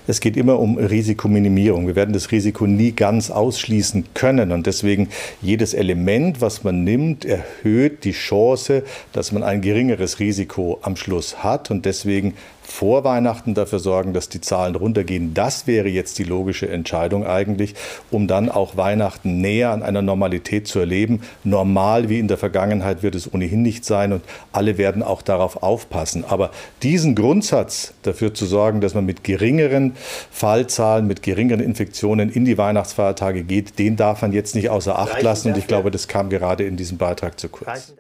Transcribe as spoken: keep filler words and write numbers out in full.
Es geht immer um Risikominimierung. Wir werden das Risiko nie ganz ausschließen können. Und deswegen jedes Element, was man nimmt, erhöht die Chance, dass man ein geringeres Risiko am Schluss hat. Und deswegen vor Weihnachten dafür sorgen, dass die Zahlen runtergehen. Das wäre jetzt die logische Entscheidung eigentlich, um dann auch Weihnachten näher an einer Normalität zu erleben. Normal wie in der Vergangenheit wird es ohnehin nicht sein und alle werden auch darauf aufpassen. Aber diesen Grundsatz dafür zu sorgen, dass man mit geringeren Fallzahlen, mit geringeren Infektionen in die Weihnachtsfeiertage geht, den darf man jetzt nicht außer Acht lassen. Und ich glaube, das kam gerade in diesem Beitrag zu kurz.